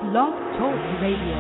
Blog Talk Radio.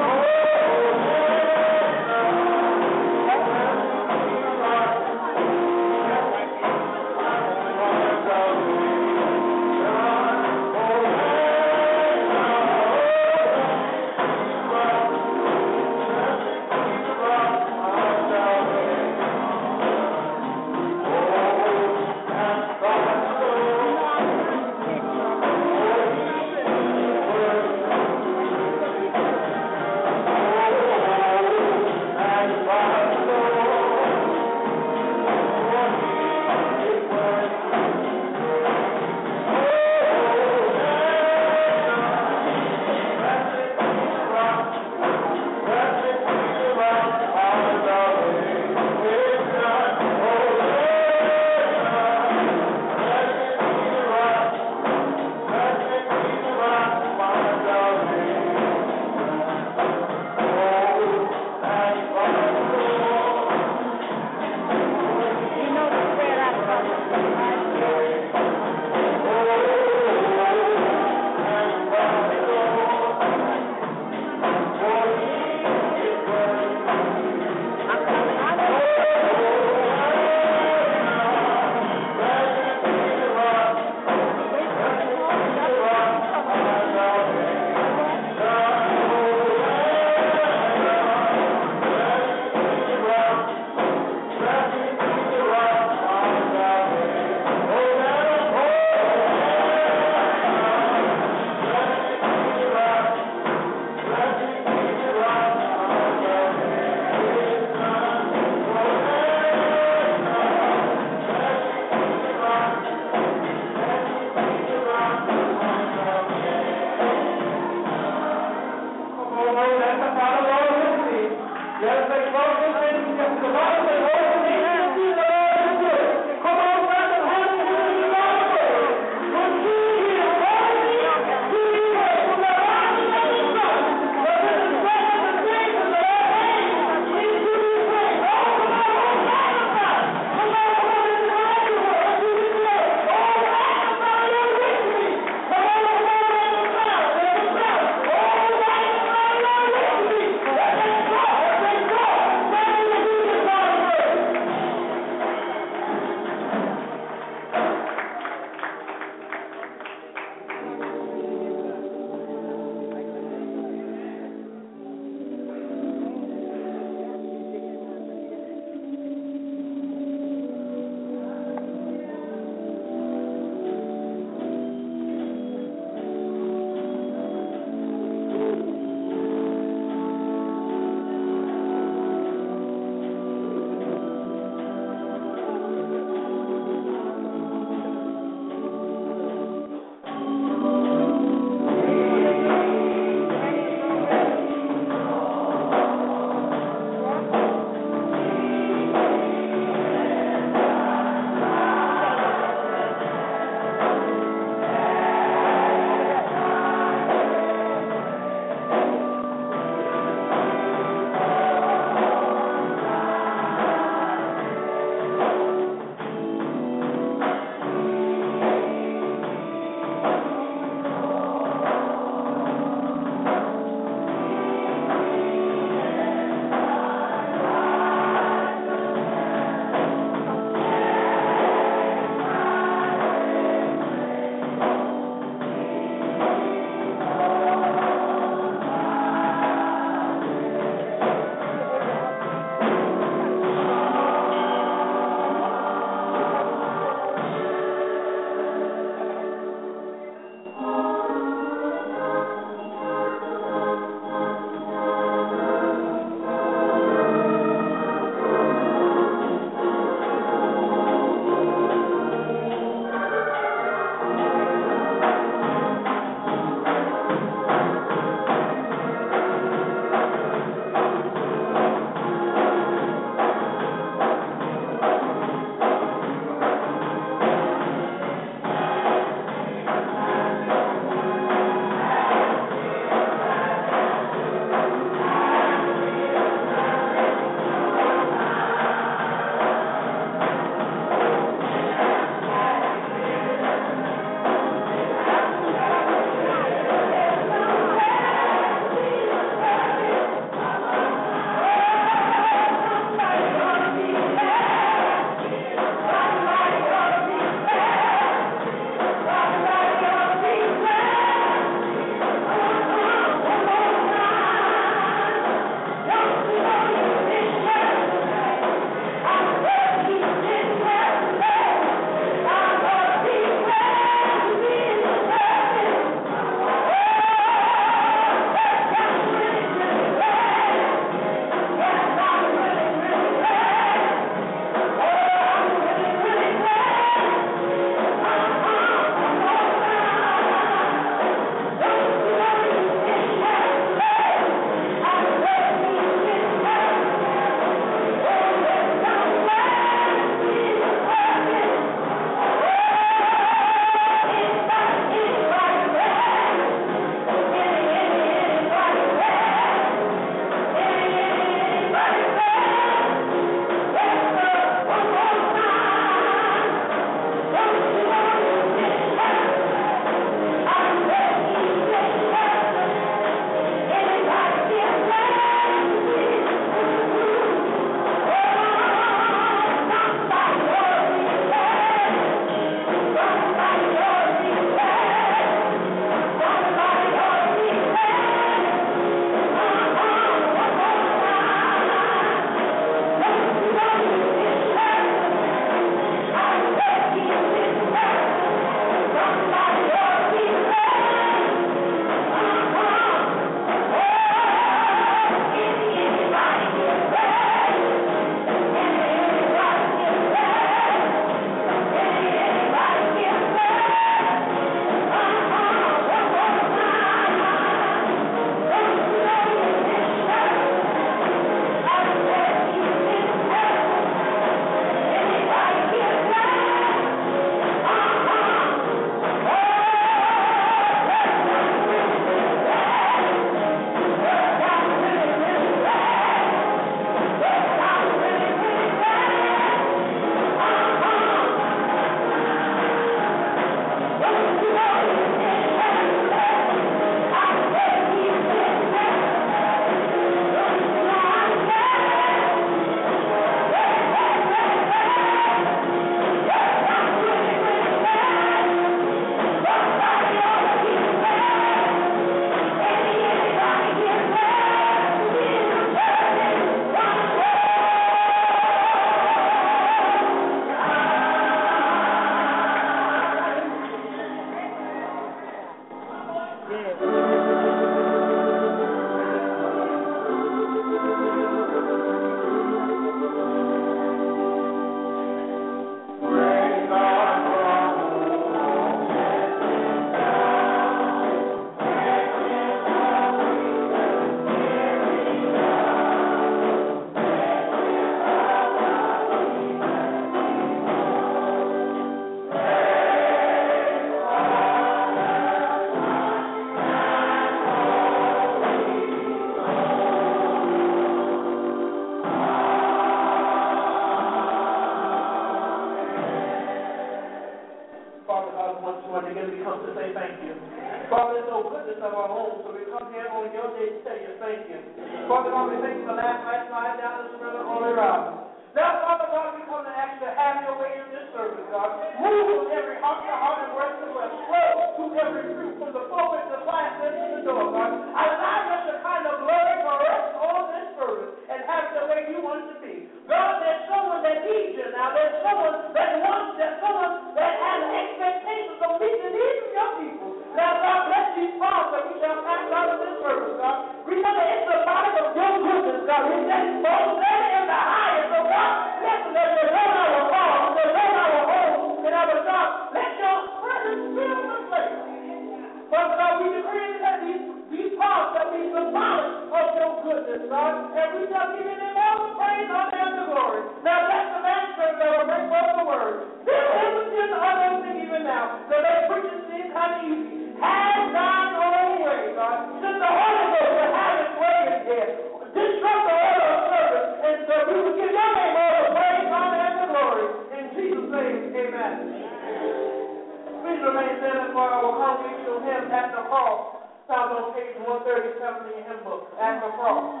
come here on your day to tell you thank you. Father God, we thank you for last night's night down this river Holy Rock. Now, Father God, we come to ask you to have your way in this service, God. Move from every heart to heart and west to west. Flow to every fruit from the pulpit to the platform to the door, God. Allow us to kind of glory to rest on this service and have it the way you want it to be. God, there's someone that needs you now. There's someone that wants you. There's someone that has expectations of meeting the needs of your people. Now, God, bless these promises that we shall pass out of this service, God. Remember, it's the body of your goodness, God. We thank you for better in the highest, oh God. Listen, that you know our cause, you know our home, and our God. Let your presence fill the place. Father God, we decree that these parts that we symbolic of your goodness, God, and we shall give you them all the praise, honor, and the glory. Now bless the man that will bring forth the word. Fill him with your other thing even now. So they preach it seems kind of easy. Have thine own way, God. Send the Holy Ghost to have its way in here. Disrupt the order of service, and so we will give your name all the praise, honor, and the glory. In Jesus' name, amen. Please remain standing for our congregational hymn at the cross, found on page 137 in your hymn book, at the cross.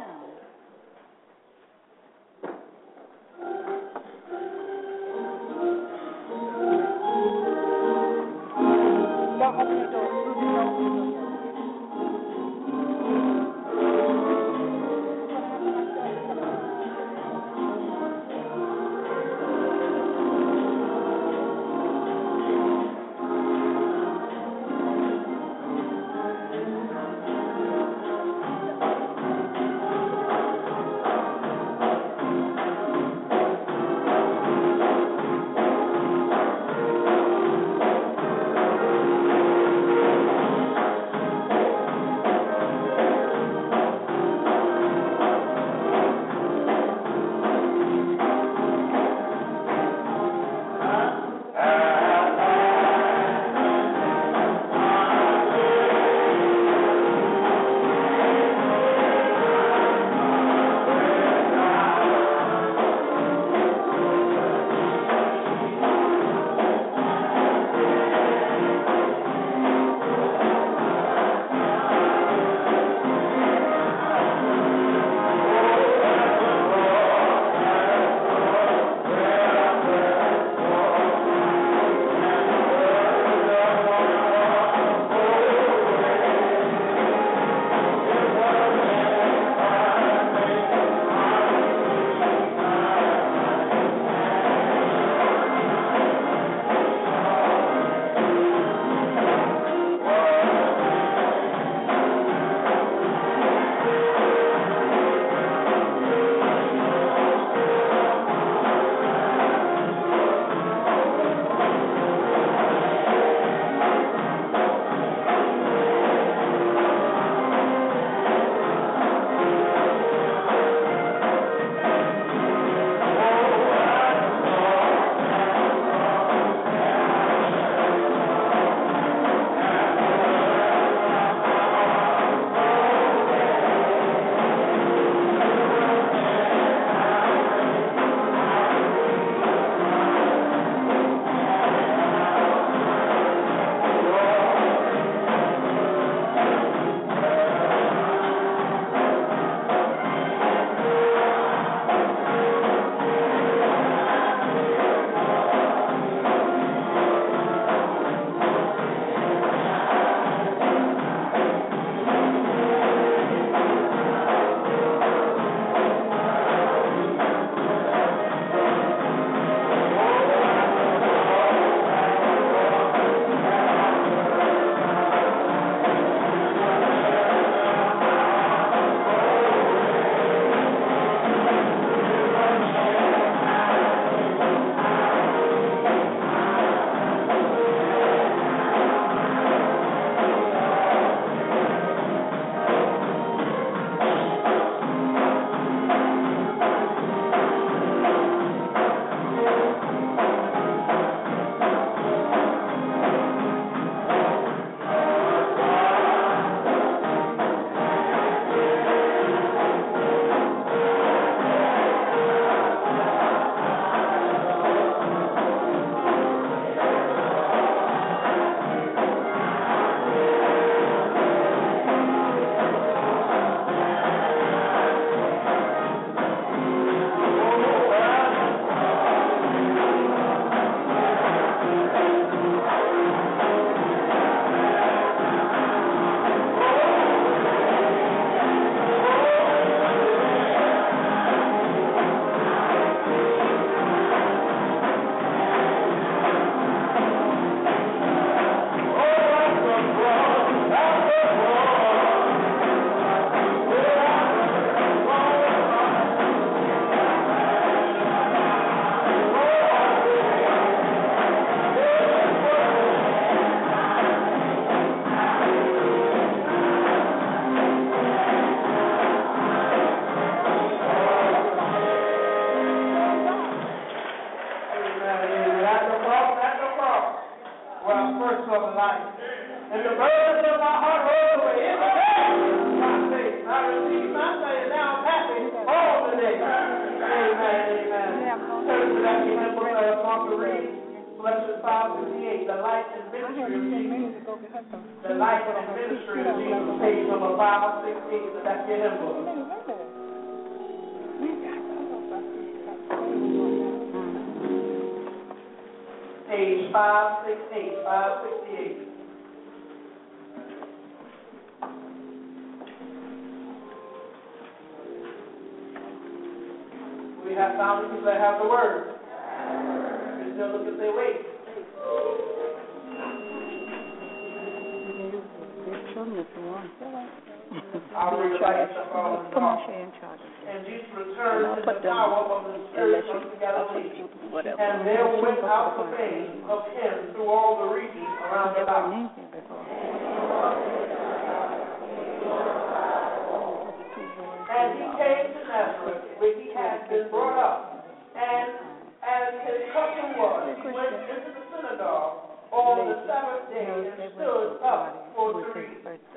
Don't open the door. Don't open the door. to read Galatians 5:58, the life and ministry of Jesus. The life and ministry of Jesus, page number 568, so that's your hymn book. Page 568. We have found people that have the word. They still look at their weight. I'll read the light of and Jesus returned in the power of the Spirit unto Galilee. And there went out the fame of him through all the regions around about. And he came to Nazareth, where he had been brought up. And as his custom was, he went into the synagogue on the Sabbath day and stood up for to read.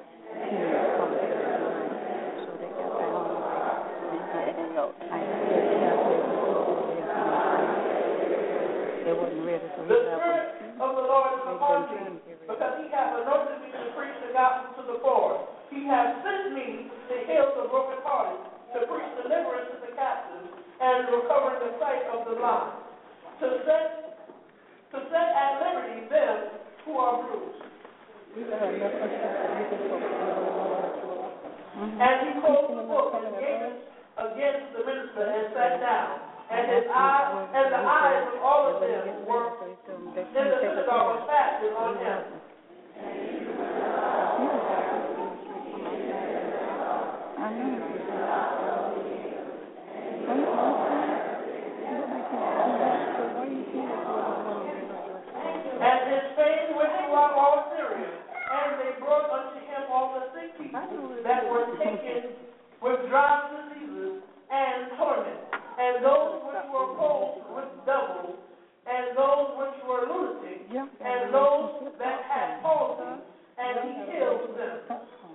The Spirit of the Lord is upon me, because he hath anointed me to preach the gospel to the poor. He hath sent me to heal the brokenhearted, to preach deliverance to the captives, and recovering the sight of the blind, to set at liberty them who are bruised. And he closed the book and gave it against the minister and sat down. And the eyes of all of them were in the synagogue was fastened on him. And his fame went throughout all Syria, and they brought unto him all the sick people that were taken with dry diseases and torment, and those which were opposed with devils, and those which were lunatic, and those that had palsy, and he healed them.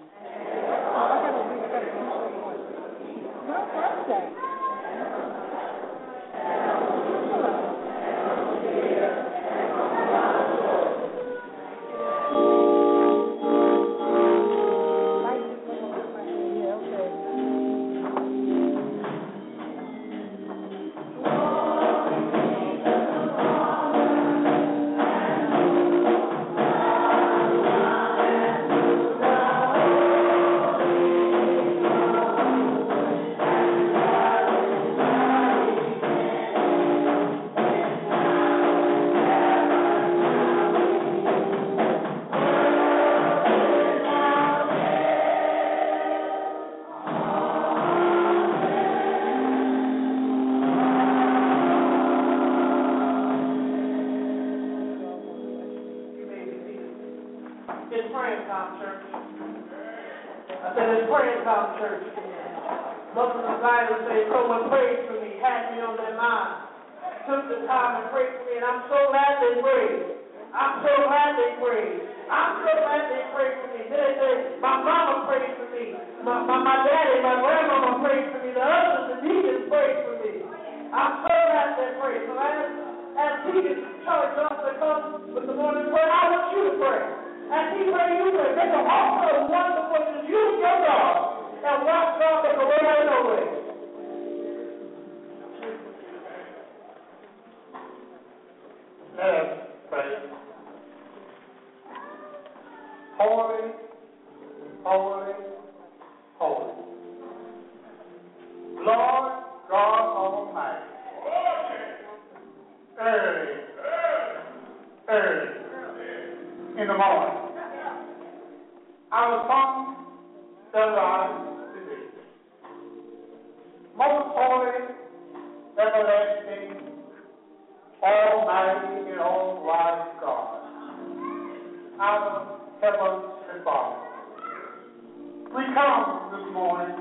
It's praying time, church. I said it's praying time, church. Mother Desire would say, someone prayed for me, had me on their mind, took the time and prayed for me, and I'm so glad they prayed. I'm so glad they prayed. I'm so glad they prayed for me. They say, my mama prayed for me. My daddy, my grandmama prayed for me. The others, the deacons prayed for me. I'm so glad they prayed. So as deacons charge us to come with the morning prayer, I want you to pray. As he pray, you pray. Make an offer of wonderful to use your God and watch God make a way out of no way. Let us pray. Holy, holy, holy. Lord God Almighty. Early in the morning, our sun shall rise today. Most holy, everlasting, almighty, and all-wise God, our Heavenly Father, we come this morning,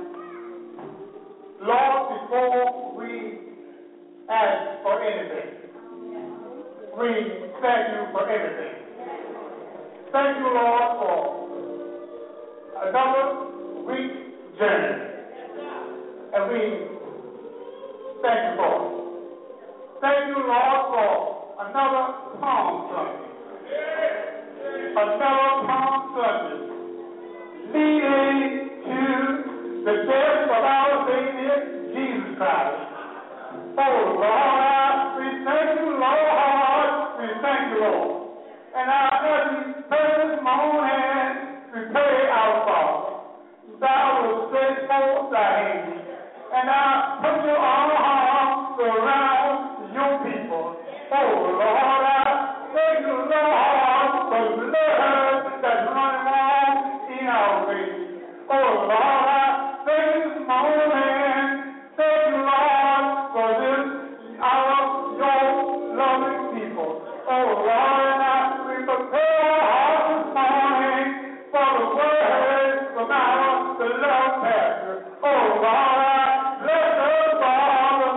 Lord, before we ask for anything, we thank you for everything. Thank you, Lord, for another week's journey. And we thank you for it. Thank you, Lord, for another Palm Sunday. Another Palm Sunday. Leading to the death of our Savior, Jesus Christ. Oh, Lord, we thank you, Lord. We thank you, Lord. And our every this morning, we pray our Father. Thou will stretch forth thy hand, and I put your arms around your people. Oh, Lord, I thank you, Lord, for the blood that's running on in our veins. Oh, Lord, I thank you this morning. Thank you, Lord, for this, your loving people. Oh, Lord, we prepare our hearts this morning for the word from our beloved pastor. Oh, Lord, bless us, Father,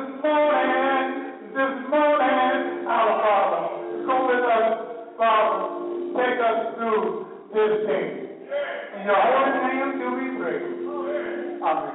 this morning, our Father. Go with us, Father. Take us through this day. In your holy name do we pray. Amen.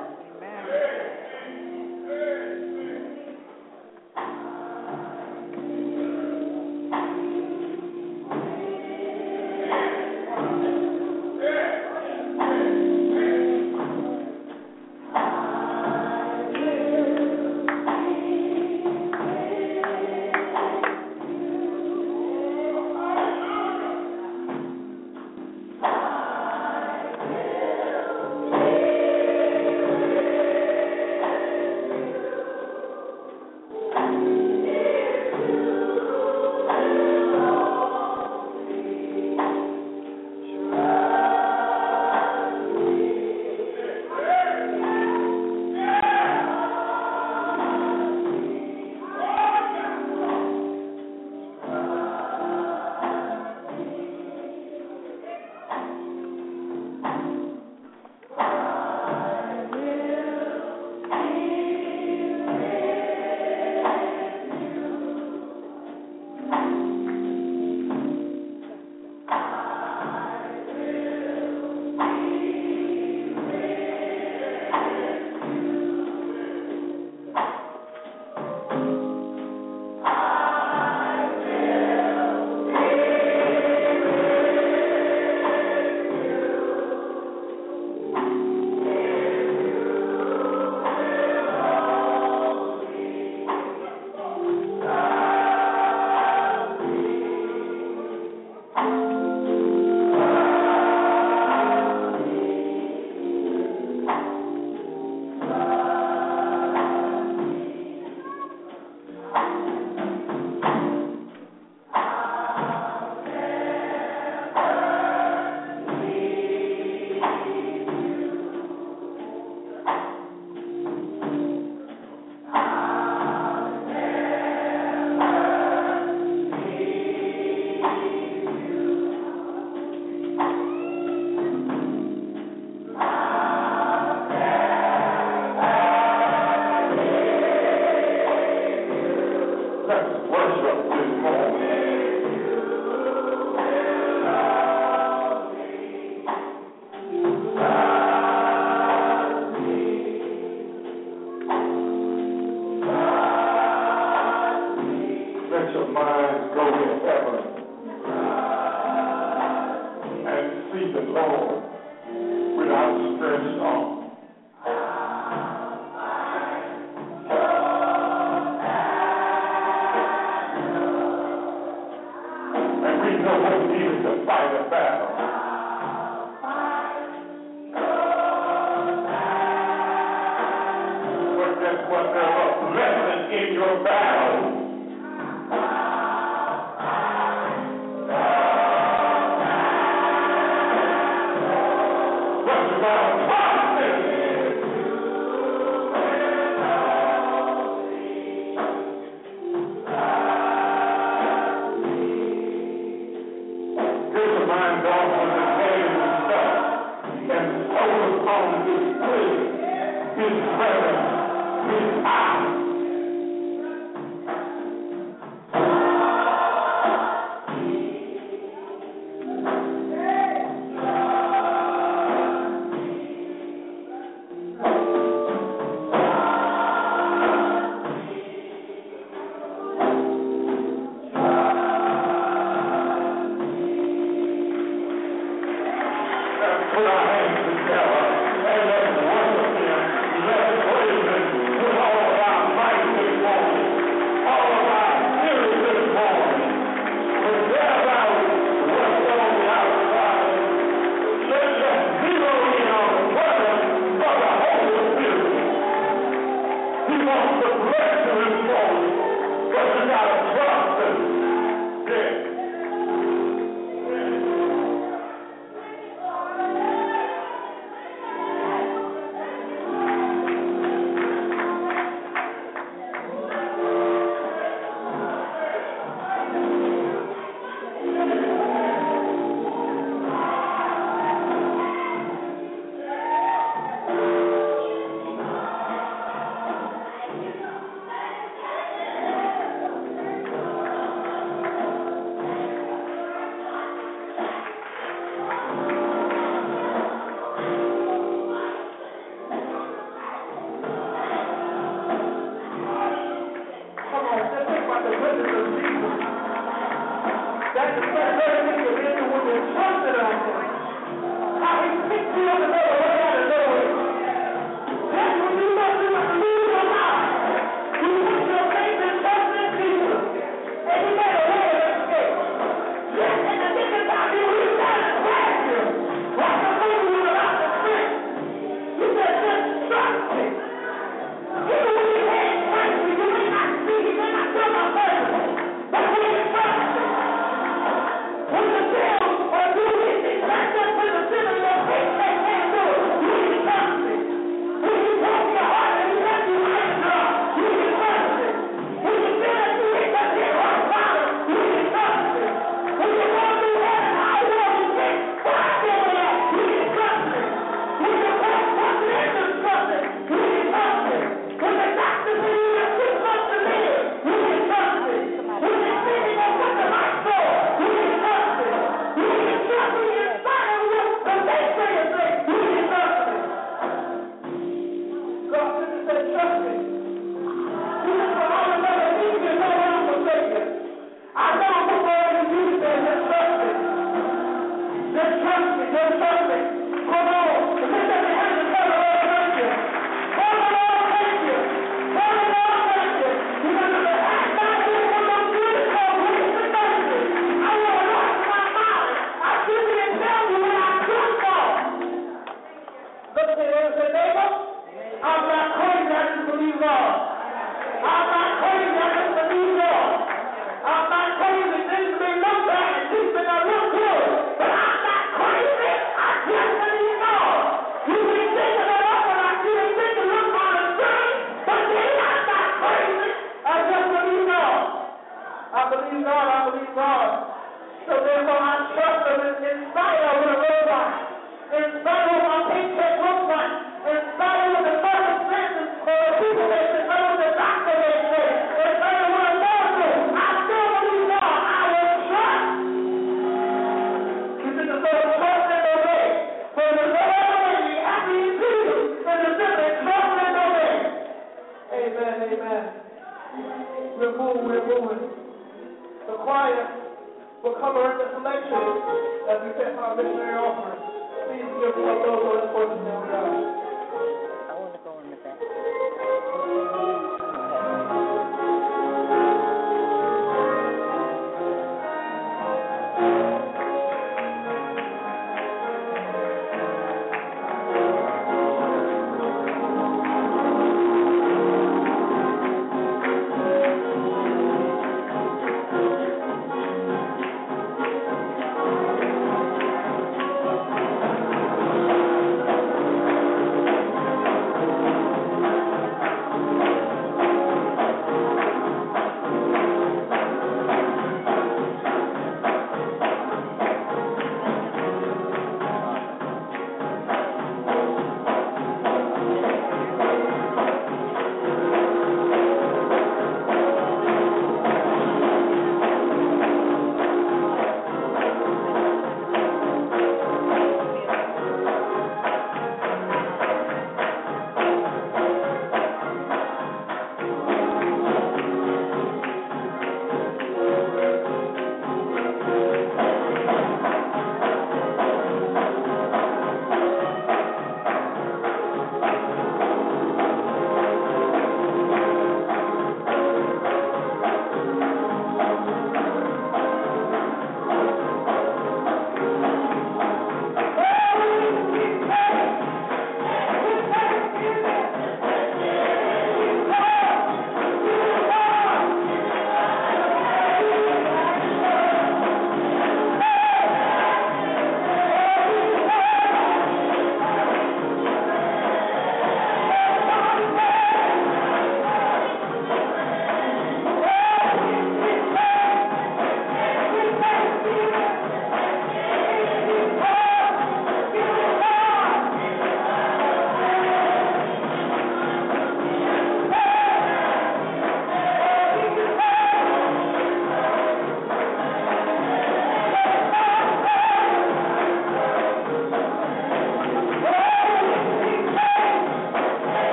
want the blessing this morning, but you got to trust Him. Yeah.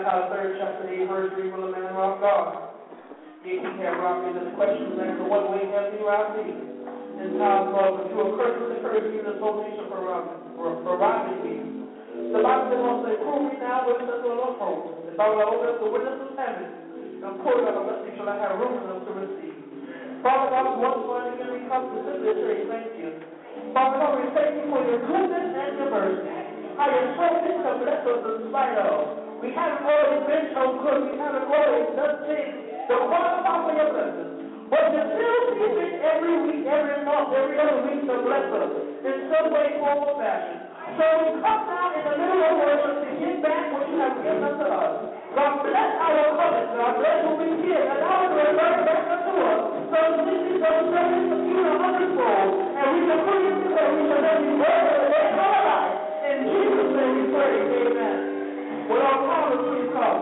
Malachi 3rd chapter 8, verse 3, will a man rob God? Yet he have robbed me. This question is answered, what way have he robbed thee? In times of but you are cursed with the curse, even the whole nation for robbing me. The Bible says, also, prove me now with the Lord of hosts. If I will open up the windows of heaven and pour out a blessing, shall I have room enough to receive. Father God, once more again we come to simply say thank you. Father God, we thank you for your goodness and your mercy. How you're so good to bless us in spite of. We haven't always been so good. We haven't always done things to qualify for your blessings. But you still see it every week, every month, every other week to bless us in some way, form, or fashion. So we come now in the middle of worship to get back what you have given unto us. God bless our coming. God bless what we give. And now we return back unto us. So these those things of you are underfold. And we can put it together. We shall have you work for the day of our life. In Jesus' name we pray. Amen. Will our Father please come?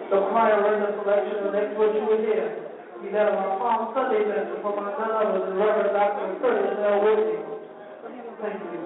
the choir render selection, the next word you will hear. You got my Palm Sunday message from my none other than Reverend Dr. Curtis L. Whitney. Thank you.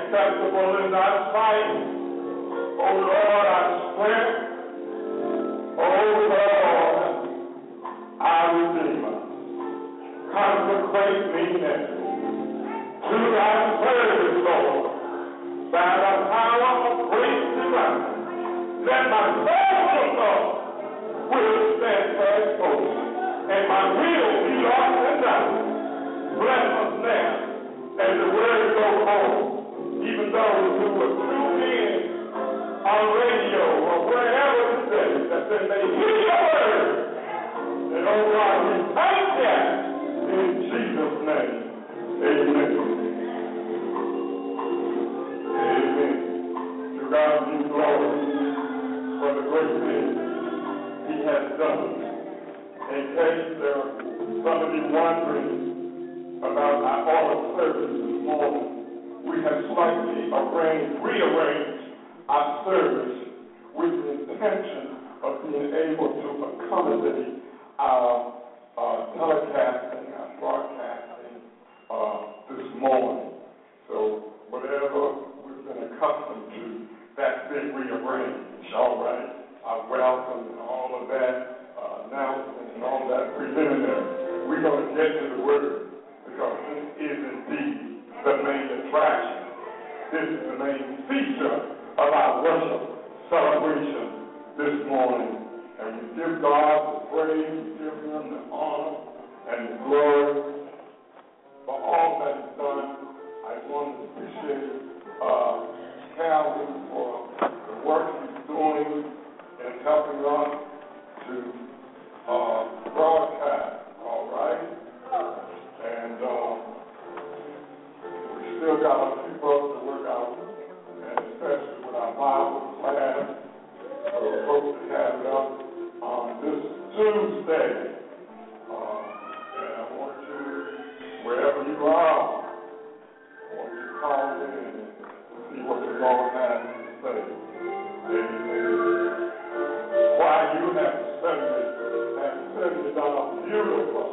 acceptable in thy sight. O Lord, our strength. O Lord, our Redeemer. Consecrate me now to thy service, Lord, by the power of grace divine. Let my soul, Lord, will stand fast hope, and my will be lost and done. Bless us now as the word goes home, even those who are tuned in on radio or wherever today, that they may hear your word. And oh God, we thank you in Jesus' name. Amen. Amen. To God be glory for the great things he has done. In case there are some of you wondering about our order service this morning, we have slightly rearranged our service with the intention of being able to accommodate our telecasting, our broadcasting this morning. So whatever we've been accustomed to, that's been rearranged, all right? Our welcome and all of that, announcement and all that preliminary. We're going to get to the word because this is indeed the main attraction. This is the main feature of our worship celebration this morning. And we give God the praise, we give him the honor and the glory for all that he's done. I want to appreciate Calvin for the work he's doing in helping us to broadcast, all right? And we still got a few folks to work out, and especially with our Bible class. So we hope to have it up on this Tuesday. And I want you, wherever you are, I want you to call in and see what the Lord has to say. Amen. Why you have studied beautiful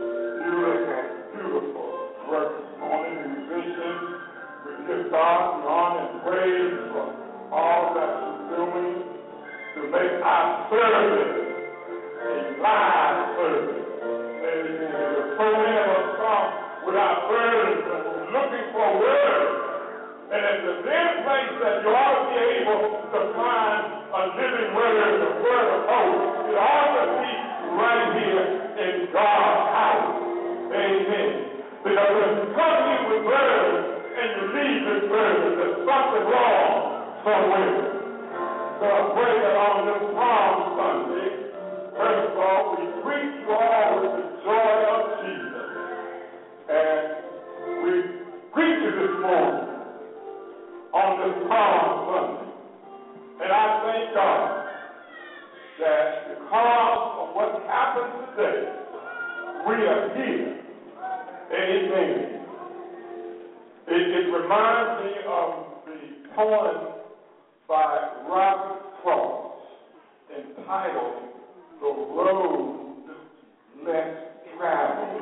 work on the musicians. We give God the honor and praise for all that you're doing to make our service a live service. Amen. There's so many of us come without burdens and we're looking for words. And if there's any place that you ought to be able to find a living word, a word of hope, it ought to be right here in God's house. Amen. Because when you come here with burdens and you leave this burden, there's something wrong somewhere. So I pray that on this Palm Sunday, first of all, we greet you all with the joy of Jesus. And we greet you this morning on this Palm Sunday. And I thank God that because of what happened today, we are here. Amen. It reminds me of the poem by Robert Frost entitled The Road Less Traveled.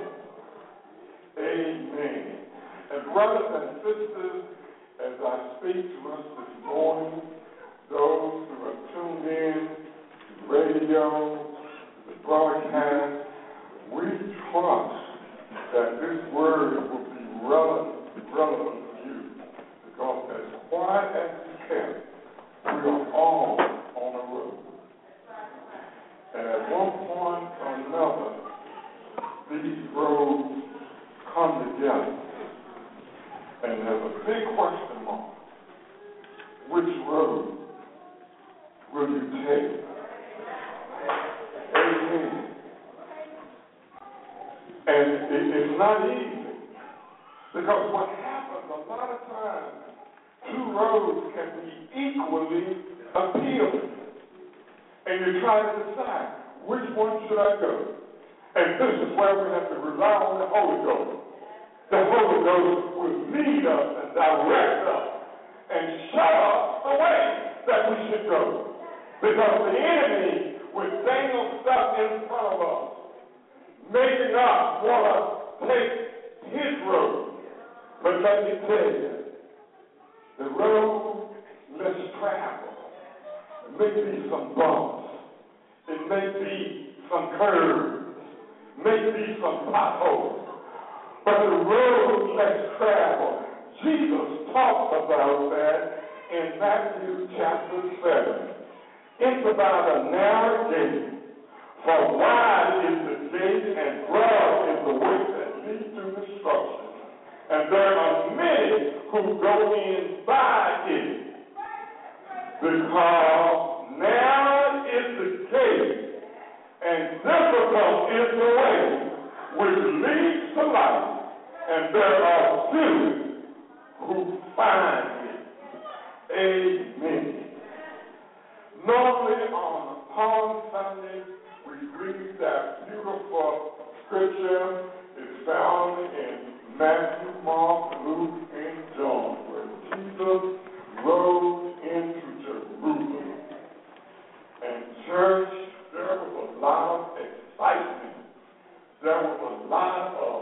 Amen. And brothers and sisters, as I speak to us this morning, those who are tuned in to radio, the broadcast, we trust that this word will be relevant to you. Because as quiet as you can, we are all on the road. And at one point or another, these roads come together. And there's a big question mark. Which road will you take? Amen. And it's not easy. Because what happens a lot of times, two roads can be equally appealing. And you try to decide, which one should I go? And this is where we have to rely on the Holy Ghost. The Holy Ghost will lead us and direct us and show us the way that we should go. Because the enemy will dangle stuff in front of us, making us want to take his road. But let me tell you, the road less traveled. It may be some bumps. It may be some curves. May be some potholes. But the road less traveled. Jesus talked about that in Matthew chapter 7. It's about a narrow gate. For wide is the gate and broad is the way that leads to destruction. And there are many who go in by it. Because narrow is the gate and difficult is the way which leads to life. And there are few who find it. Amen. Normally on Palm Sunday, we read that beautiful scripture. It's found in Matthew, Mark, Luke, and John, where Jesus rode into Jerusalem. And church, there was a lot of excitement. There was a lot of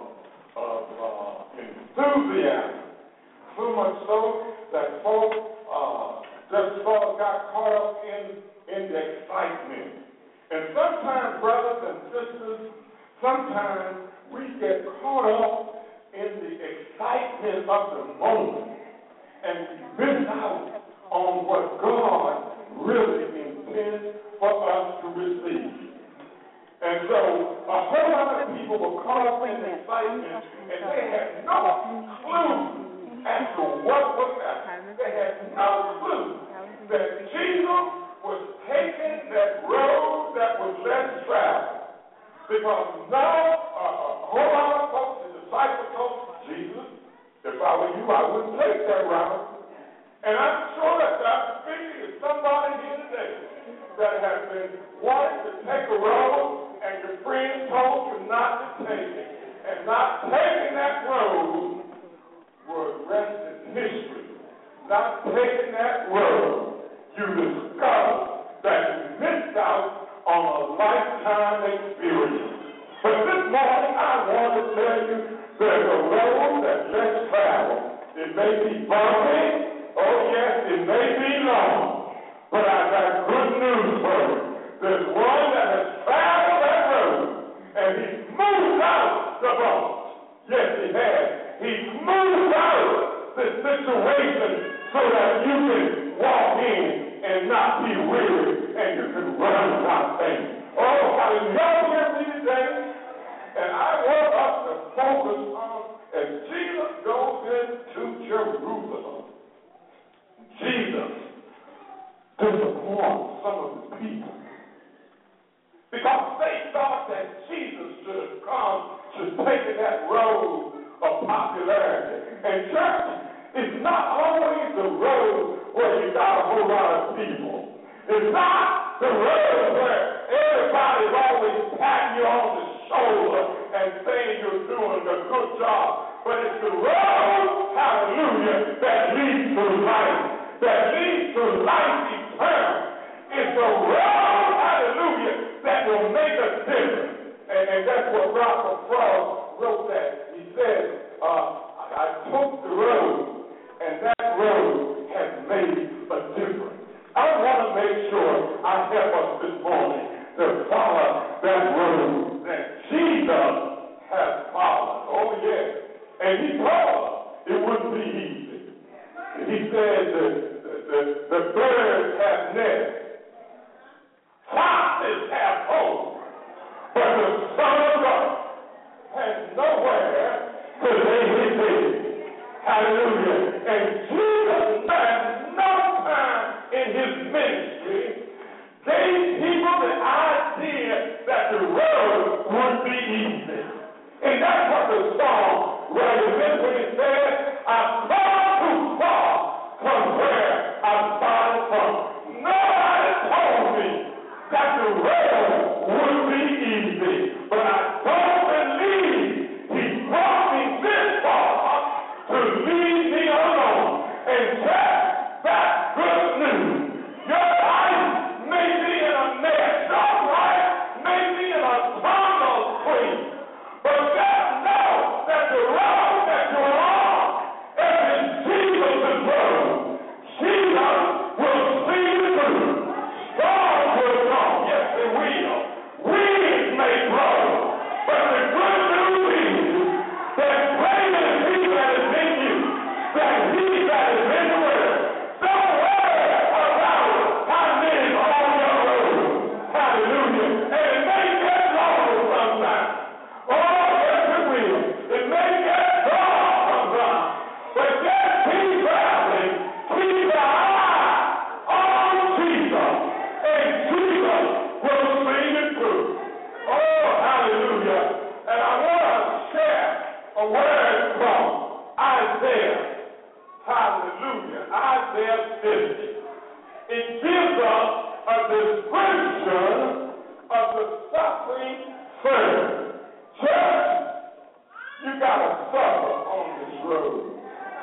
enthusiasm. So much so that folks just sort of got caught up in the excitement. And sometimes, brothers and sisters, sometimes we get caught up in the excitement of the moment and we miss out on what God really intends for us to receive. And so a whole lot of people were caught up in excitement and they had no clue as to what was happening. They had no clue that Jesus was taking that road that was less traveled. Because now a whole lot of folks, the disciples told Jesus, if I were you, I wouldn't take that route. And I'm sure that I'm speaking to somebody here today that has been wanting to take a road and your friend told you not to take it. And not taking that road was rest in history. Not taking that road, you discover that you missed out on a lifetime experience. But this morning I want to tell you there's a road that's less traveled. It may be bumpy, oh yes, it may be long, but I got good news for you. There's one that has traveled that road, and he's moved out the bumps. Yes, he has. He's moved out the situation so that you can walk in and not be weary, and you can run without faint. Oh, hallelujah, me today. And I want us to focus on as Jesus goes into Jerusalem. Jesus disappoints some of the people because they thought that Jesus should have come to take that road of popularity. And church is not always the road where you got a whole lot of people. It's not the road where everybody's always patting you on the shoulder and saying you're doing a good job. But it's the road, hallelujah, that leads to life, that leads to life eternal. It's the road, hallelujah, that will make a difference. And that's what Robert Frost wrote that. He said, I took the road, and that road has made a difference. I want to make sure I help us this morning to follow that road that Jesus has followed. Oh, yes. And he told us it wouldn't be easy. He said the birds have nests, foxes have holes, but the Son of God has nowhere to lay his head. Hallelujah. And Jesus had no time in his ministry gave people the idea that the road would be easy. And that's what the song writer meant when he said, I've gone too far from where I started from. Nobody told me that the road would be easy, but I don't believe he brought me this far to leave me alone. And that's good news. Your life may be in a mess. Your life may be in a tunnel queen. But just know that the road that you're on is Jesus' road. 50. It gives us a description of the suffering servant. Church, you got to suffer on this road.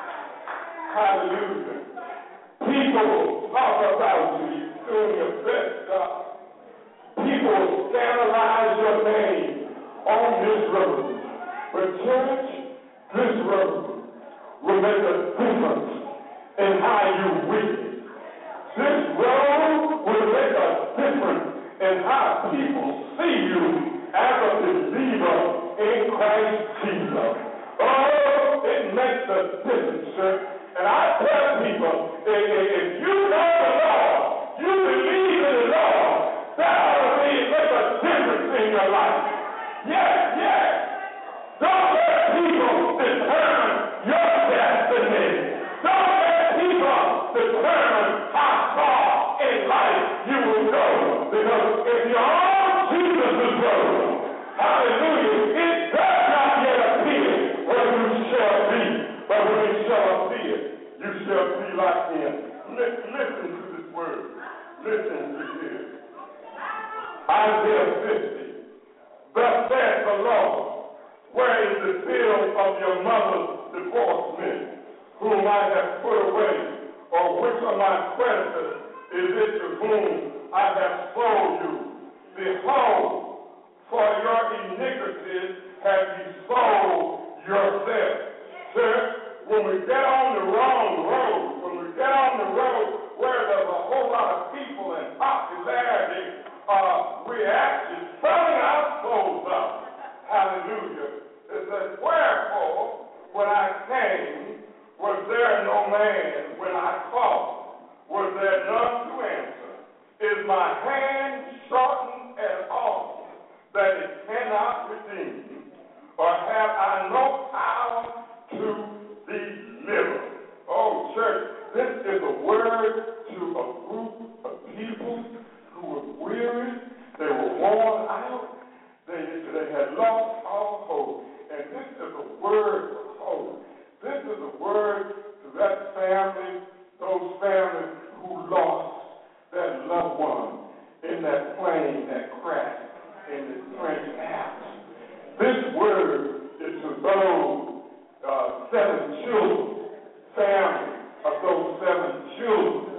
Hallelujah. People talk about you doing your best job. People scandalize your name on this road. But church, this road will make a difference in how you witness. This road will make a difference in how people see you as a believer in Christ Jesus. Oh, it makes a difference, church. And I tell people, if you know the Lord, you believe in the Lord, that ought to make a difference in your life. Yes, yes. Don't let people determine your destiny. Don't let people determine how far in life you will go. Because if you're on Jesus' road, hallelujah, it does not yet appear what you shall be. But when you shall appear, you shall be like him. Listen to this word. Listen to this. Isaiah 50. Thus saith the Lord, where is the bill of your mother's divorcement, whom I have put away, or which of my creditors is it to whom I have sold you? Behold, for your iniquities have you sold yourself. Church, when we get on the wrong road, when we get on the road where there's a whole lot of people and popularity, we're actually selling our souls up. Hallelujah. It says, wherefore, when I came, was there no man when I called? Was there none to answer? Is my hand shortened at all that it cannot redeem? Or have I no power to deliver? Oh, church, this is a word to a group of people who were weary, they were worn out, they had lost all hope. And this is a word of hope. This is a word to that family, those families who lost that loved one in that plane that crashed in the French Alps. This word is to those 7 children, family of those 7 children,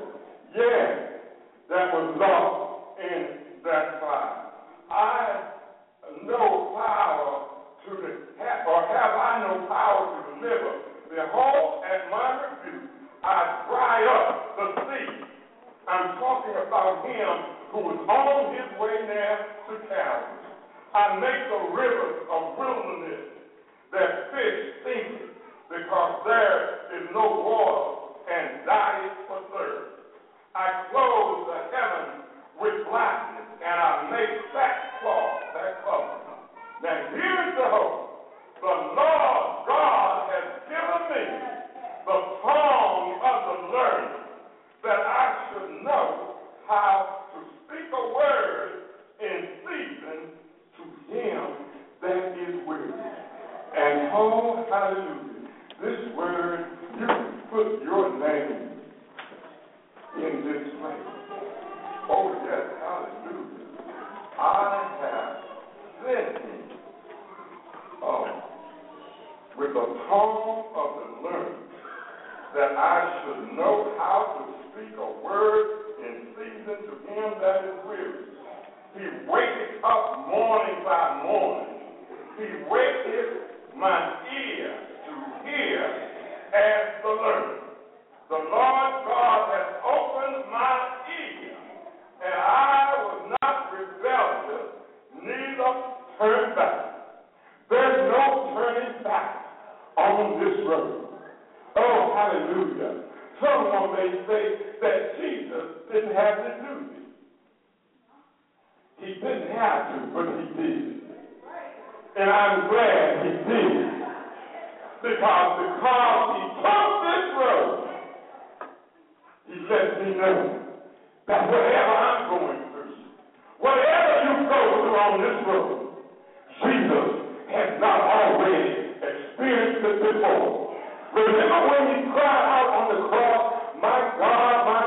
that was lost in that fire. I no power to have I no power to deliver? Behold, at my rebuke, I dry up the sea. I'm talking about him who was on his way now to Calvary. I make the rivers of wilderness that fish thinketh, because there is no water, and dieth for thirst. I close the heavens with blackness, and I make sackcloth that cover. Now here's the hope. The Lord God has given me the tongue of the learned, that I should know how to speak a word in season to him that is weary. And oh, hallelujah, this word, you can put your name in this place. Oh, yes, hallelujah. I have sent him with the tongue of the learned, that I should know how to speak a word in season to him that is weary. He waketh up morning by morning. He waketh my ear to hear as the learned. The Lord God has opened my ear, and I was not rebellious, neither turned back. There's no turning back on this road. Oh, hallelujah. Someone may say that Jesus didn't have to do this. He didn't have to, but he did. And I'm glad he did. Because he took this road, he let me know that whatever I'm going through, whatever you go through on this road, Jesus has not already experienced it before. Remember when he cried out on the cross, my God,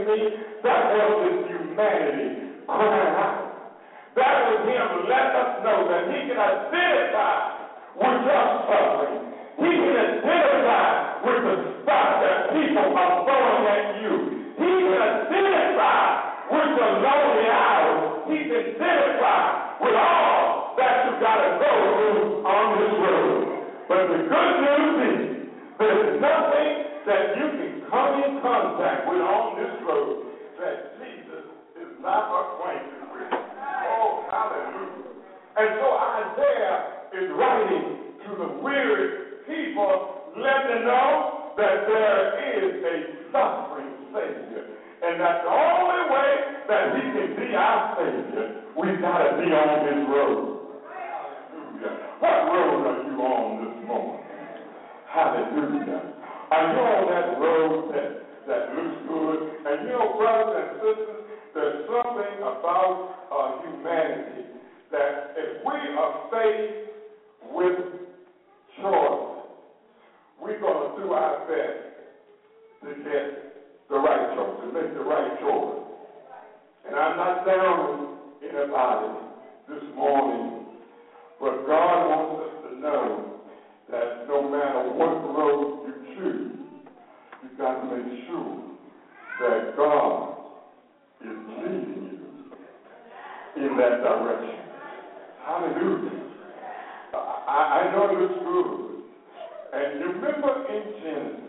me, that was his humanity crying out. That was him letting us know that he can identify with your suffering. He can identify with the stuff that people are throwing at you. He can identify with the lonely hours. He can identify with all that you got to go through on this road. But the good news is there's nothing that you can come in contact with on this road that Jesus is not acquainted with. Oh, hallelujah. And so Isaiah is writing to the weary people, letting them know that there is a suffering Savior. And that the only way that he can be our Savior, we've got to be on his road. Hallelujah. What road are you on this morning? Hallelujah. Are you on that road that looks good? And you know, brothers and sisters, there's something about humanity that if we are faced with choice, we're going to do our best to get the right choice, to make the right choice. And I'm not down anybody this morning, but God wants us to know that no matter what road you choose, you've got to make sure that God is leading you in that direction. Hallelujah. I know it looks good. And you remember in Genesis,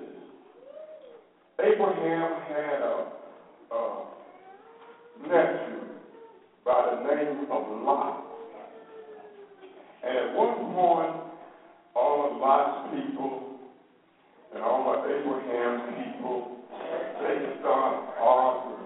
Abraham had a nephew by the name of Lot. And at one point, all of Lot's people and all of Abraham's people, they started arguing.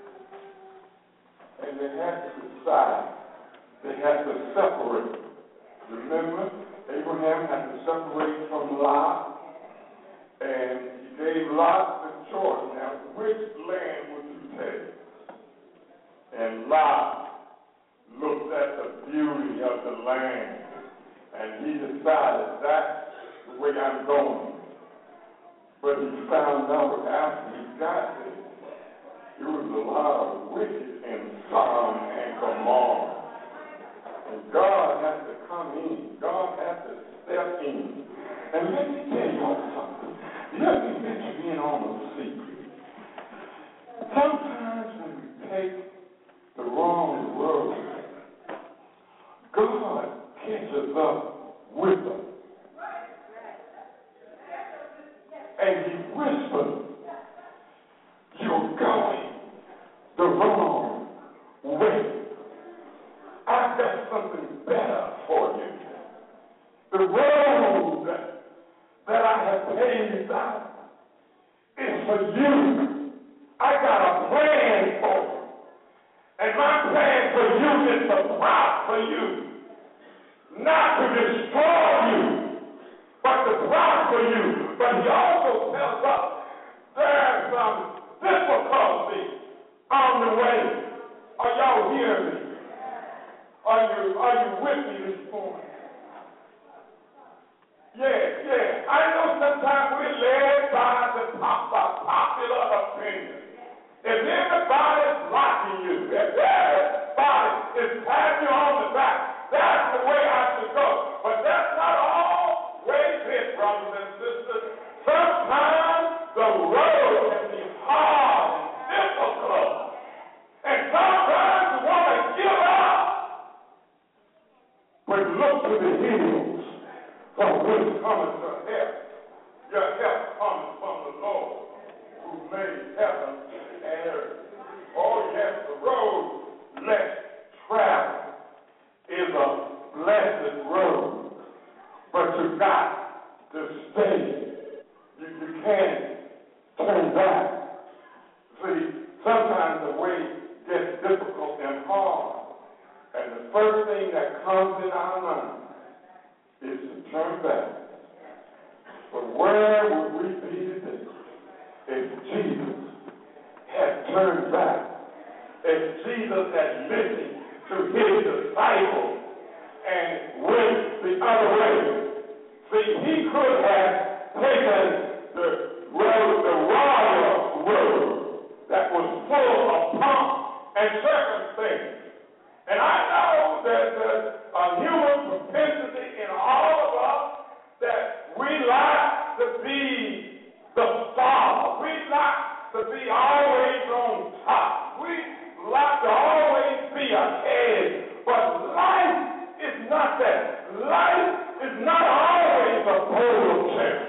And they had to decide. They had to separate. Remember, Abraham had to separate from Lot, and he gave Lot the choice. Now, which land would you take? And Lot looked at the beauty of the land, and he decided that's the way I'm going. But he found out after he got there, there was a lot of wicked in Sodom and Gomorrah. And God has to come in. God has to step in. And let me tell you something. Let me let you in on a secret. Sometimes when we take the wrong road, God catches up with us. And he whispers, you're going the wrong way. I've got something better for you. The road that I have paved out is for you. I got a plan for you. And my plan for you is to prosper you. Not to destroy you, but to prosper you. But he also tells us there's some difficulty on the way. Are y'all hearing me? Are you with me this morning? Yeah. I know sometimes we're led by the popular opinion. If anybody's blocking you, if everybody is patting you on the back, that's the way I should go. But that's not always it, brothers and sisters. Sometimes the road can be hard and difficult. And sometimes you want to give up. But look to the hills from which cometh your help. Your help comes from the Lord who made heaven and earth. Oh yes, the road less traveled is a blessed road. But you got to stay. You can't turn back. See, sometimes the way gets difficult and hard. And the first thing that comes in our mind is to turn back. But where would we be today if Jesus had turned back? If Jesus had listened to his disciples and went the other way? See, he could have taken the royal road that was and circumstances. And I know that there's a human propensity in all of us that we like to be the star. We like to be always on top. We like to always be ahead. But life is not that. Life is not always a polo chair.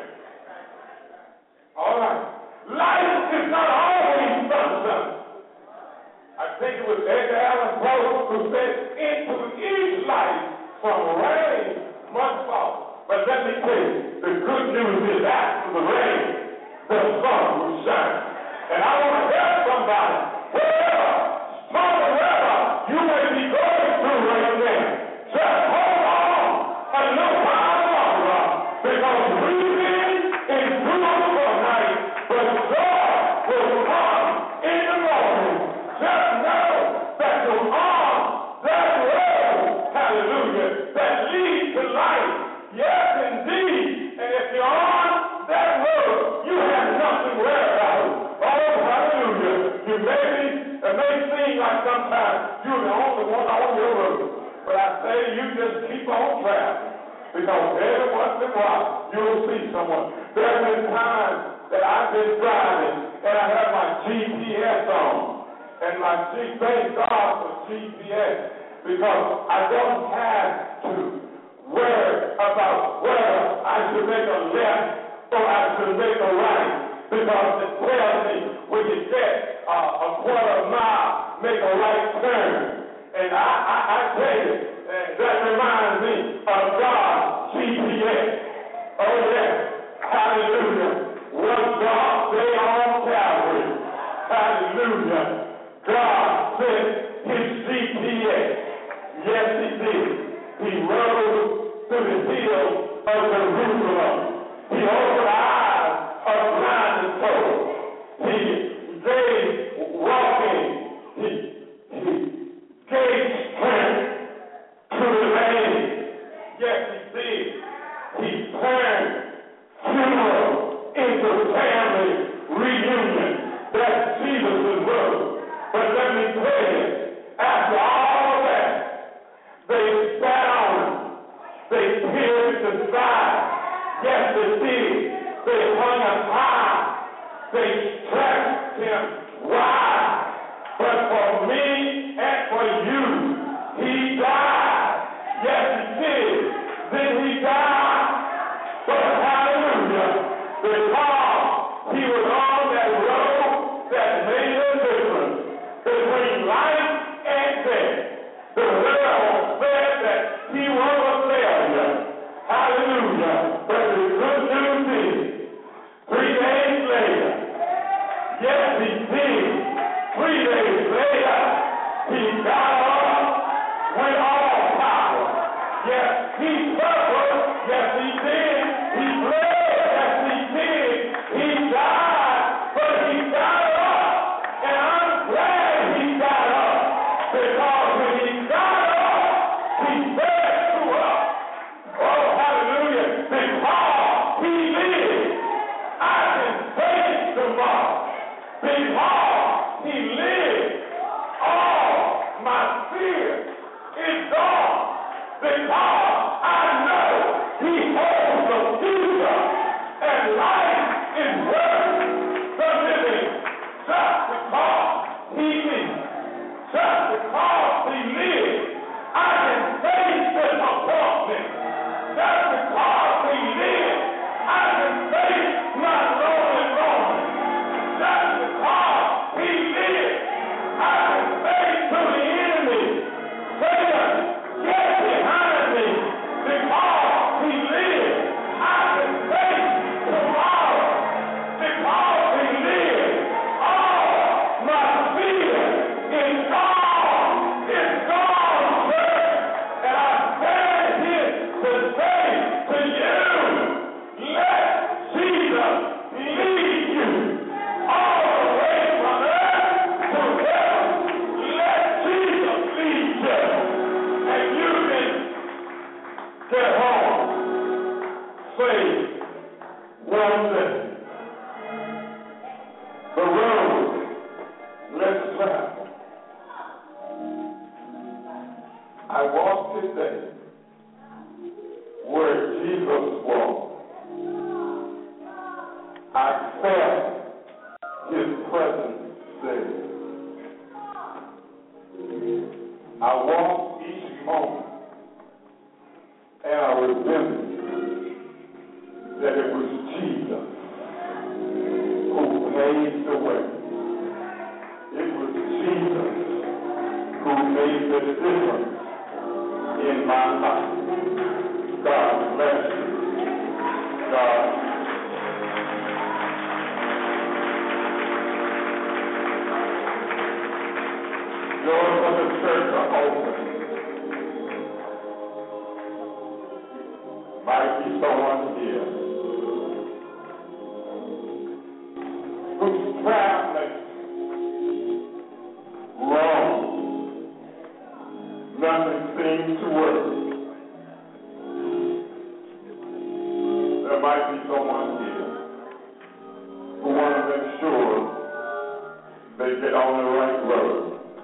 All right. Life is not always sunshine. I think it was Edgar Allan Poe who said, into each life from rain must fall. But let me tell you, the good news is after the rain, the sun will shine. And I want to help somebody, wherever, storm wherever you may be going through right now, just hold on a little while longer, because weeping endures for a night, but joy will come in the morning. Just know that you're on that road, hallelujah, that leads to life. Yes, indeed. And if you're on that road, you have nothing to worry about. Oh, hallelujah. It may seem like sometimes you're the only one on your road. But I say you just keep on traveling. Because every once in a while, you'll see someone. There have been times that I've been driving and I have my GPS on. And thank God for GPS. Because I don't have to worry about whether I should make a left or I should make a right. Because it tells me when you get a quarter mile, make a right turn. And I tell you, that reminds me of God's GPS. Oh, yes. Hallelujah. One dark day on Calvary. Hallelujah. God sent his GPS. Yes, he did. He rode through the hills of Jerusalem. He opened eyes of blind and told. He gave walking. He gave strength to the lame. Yes, he did. He turned funeral into family reunion. That's Jesus' word. But let me tell you, after all of that, they spat on him. They pierced his side. Yes, they did. They hung him high. They stretched him wide. But for me and for you, he died. Yes, he did. Did he die? But hallelujah, because he was on that road that made a difference between life and death. The world said that he was a failure. Hallelujah. But the good news is, 3 days later, yes, he did. 3 days later, he got up with all power. Yes, he suffered. Yes, he did. He bled. Yes, he did. He died, but he got up. And I'm glad he got up. Because when he got up, he said to us, oh, hallelujah, because he lived, I can face tomorrow. Because he lived, all my fear is gone. Because I know he holds the future, and life is worth the living. Just because he lived, just because he lived, I can face disappointment. Just because he lived, I can face my lonely moment. Just because he lived, I can face to the enemy. Satan, get behind me. Because he lived, I can face tomorrow. Because he lived, all my fear is gone. It's gone, church. And I stand here to say to you, let Jesus lead you all the way from earth to heaven. Let Jesus lead you. And you can get home. Say one thing. The road less traveled day where Jesus walked, I felt his presence there. I walked each moment, and I remembered that it was Jesus who paved the way. It was Jesus who made the difference in my life. God bless you. God. Doors of the church are open. Might be someone here who's traveling wrong. Nothing seems to work. There might be someone here who want to make sure they get on the right road.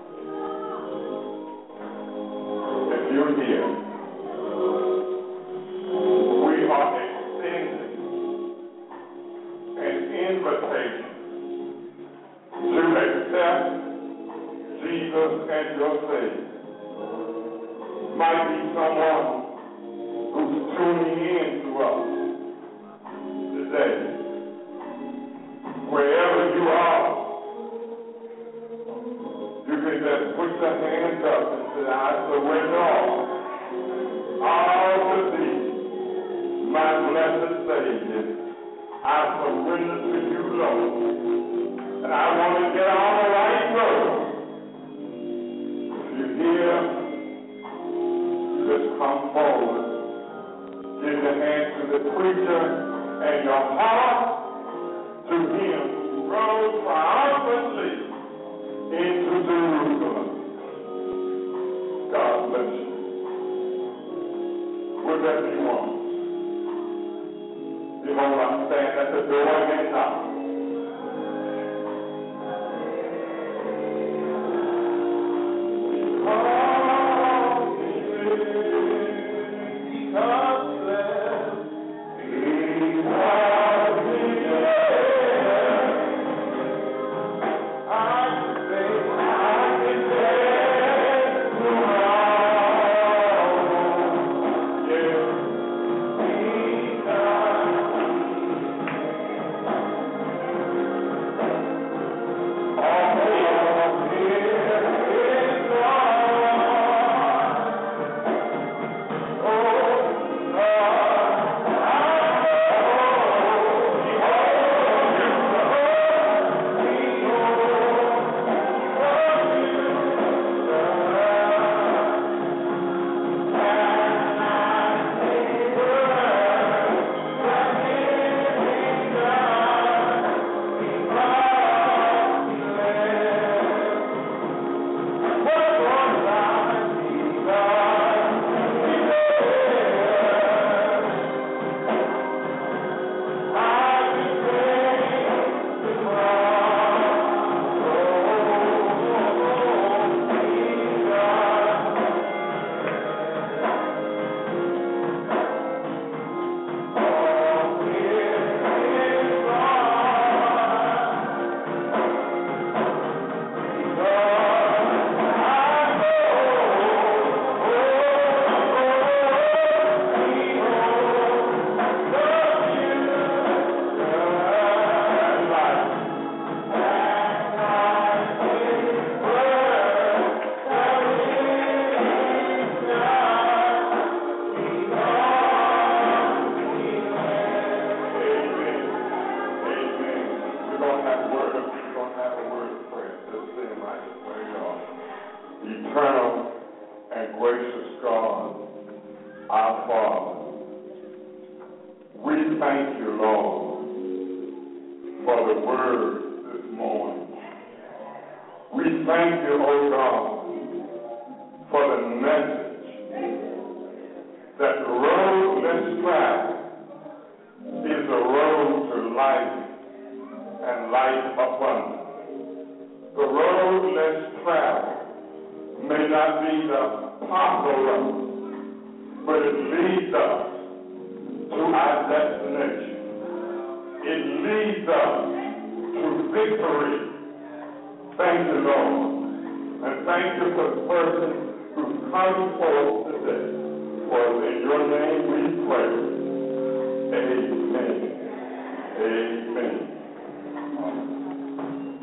If you're here, we are extending an invitation to accept Jesus as your Savior. Might be someone who's tuning in to us today. Wherever you are, you can just put your hands up and say, I surrender all to thee, my blessed Savior. I surrender to you, Lord. And I want to get on the right road. If you're here, just come forward. Give your hand to the preacher and your heart to him who rode triumphantly into Jerusalem. God bless you. Whatever you want. Behold, I'm standing at the door and knock. Eternal and gracious God, our Father, we thank you, Lord, for the word this morning. We thank you, O God, for the message that the road less traveled is a road to life and life abundant. The road less traveled may not be the popular but it leads us to our destination. It leads us to victory. Thank you, Lord. And thank you for the person who's coming forth today. For in your name we pray. Amen. Amen.